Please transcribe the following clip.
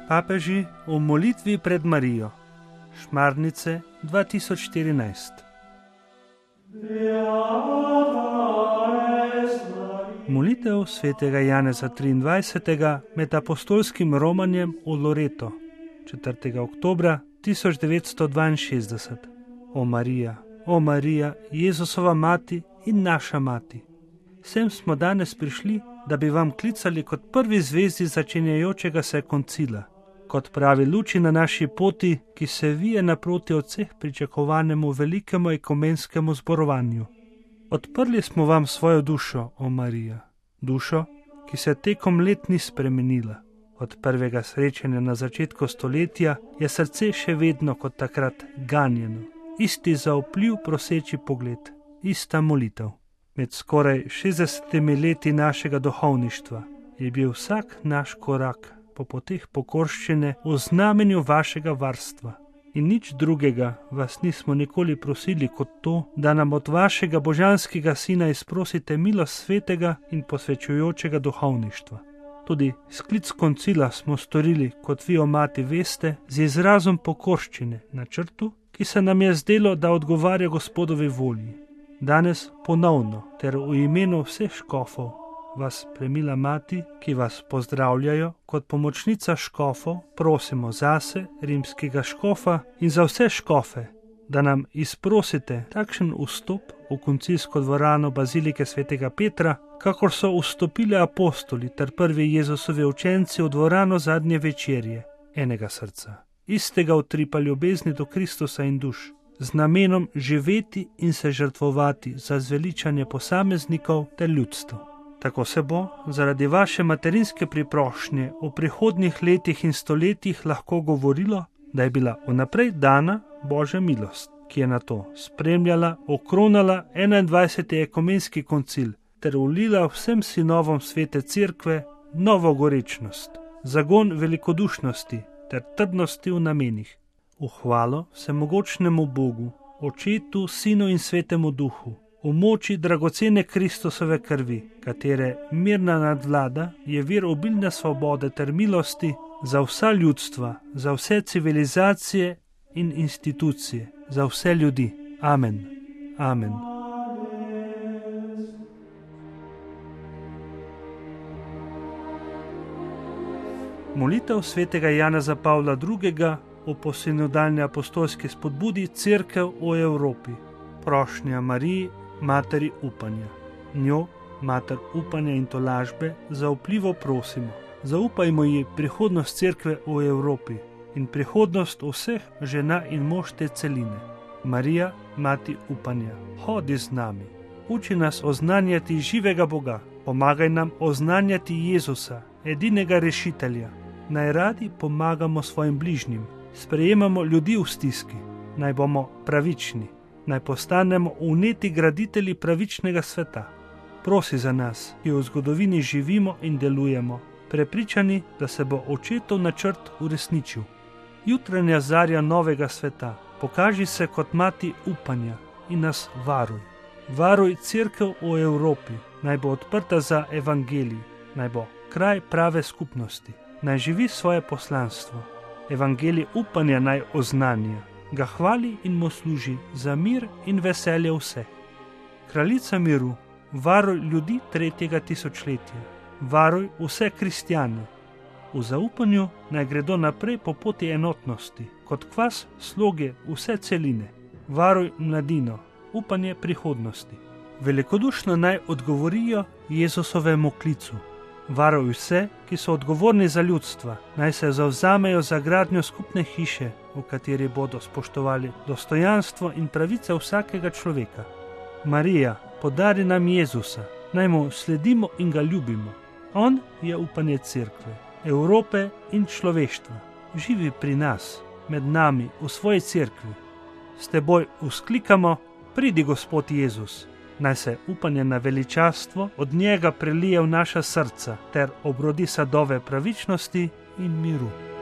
Papeži v molitvi pred Marijo. Šmarnice 2014. Molitev svetega Janeza 23. med apostolskim romanjem v Loreto 4. oktobra 1962. O Marija, Jezusova mati in naša mati. Sem smo danes prišli, da bi vam klicali kot prvi zvezdi začenjajočega se koncila, kot pravi luči na naši poti, ki se vije naproti od vseh pričakovanemu velikemu ekumenskemu zborovanju. Odprli smo vam svojo dušo, o Marija, dušo, ki se tekom let ni spremenila. Od prvega srečanja na začetku stoletja je srce še vedno kot takrat ganjeno, isti zaupljiv proseči pogled, ista molitev. Med skoraj 60 leti našega duhovništva je bil vsak naš korak po poteh pokorščine v znamenju vašega varstva. In nič drugega vas nismo nikoli prosili kot to, da nam od vašega božanskega sina izprosite milost svetega in posvečujočega duhovništva. Tudi sklic koncila smo storili, kot vi, o mati, veste, z izrazom pokorščine na črtu, ki se nam je zdelo, da odgovarja Gospodovi volji. Danes ponovno ter v imenu vseh škofov vas, premila mati, ki vas pozdravljajo kot pomočnica škofov, prosimo zase, rimskega škofa in za vse škofe, da nam izprosite takšen vstop v koncilsko dvorano bazilike svetega Petra, kakor so vstopili apostoli ter prvi Jezusovi učenci v dvorano zadnje večerje, enega srca, istega utripa ljubezni do Kristusa in duš, z namenom živeti in se žrtvovati za zveličanje posameznikov ter ljudstva. Tako se bo zaradi vaše materinske priprošnje v prihodnjih letih in stoletjih lahko govorilo, da je bila vnaprej dana Božja milost, ki je na to spremljala, okronala 21. ekumenski koncil ter vlila vsem sinovom svete cerkve novo gorečnost, zagon velikodušnosti ter trdnosti v namenih. V hvalo vsemogočnemu Bogu, Očetu, Sinu in Svetemu Duhu, v moči dragocene Kristusove krvi, katere mirna nadvlada je vir obilne svobode ter milosti za vsa ljudstva, za vse civilizacije in institucije, za vse ljudi. Amen. Amen. Molitev svetega Janeza Pavla II. V posinodalni apostolski spodbudi Cerkev v Evropi. Prošnja Mariji, materi upanja. Njo, mater upanja in tolažbe, zaupljivo prosimo. Zaupajmo ji prihodnost Cerkve v Evropi in prihodnost vseh žena in mož te celine. Marija, mati upanja, hodi z nami. Uči nas oznanjati živega Boga. Pomagaj nam oznanjati Jezusa, edinega rešitelja. Naj radi pomagamo svojim bližnjim. Sprejemamo ljudi v stiski, naj bomo pravični, naj postanemo vneti graditelji pravičnega sveta. Prosi za nas, ki v zgodovini živimo in delujemo, prepričani, da se bo očetov načrt uresničil. Jutranja zarja novega sveta, pokaži se kot mati upanja in nas varuj. Varuj Cerkev v Evropi, naj bo odprta za evangelij, naj bo kraj prave skupnosti, naj živi svoje poslanstvo. Evangelij upanja naj oznanja, ga hvali in mu služi za mir in veselje vseh. Kraljica miru, varuj ljudi 3. tisočletja, varuj vse kristjane. V zaupanju naj gredo naprej po poti enotnosti, kot kvas sloge vse celine. Varuj mladino, upanje prihodnosti. Velikodušno naj odgovorijo Jezusovemu klicu. Varuj vse, ki so odgovorni za ljudstva, naj se zavzamejo za gradnjo skupne hiše, v kateri bodo spoštovali dostojanstvo in pravice vsakega človeka. Marija, podari nam Jezusa, naj mu sledimo in ga ljubimo. On je upanje Cerkve, Evrope in človeštva. Živi pri nas, med nami, v svoji Cerkvi. S teboj vzklikamo, pridi Gospod Jezus. Naj se upanje na veličastvo od njega prelije v naša srca ter obrodi sadove pravičnosti in miru.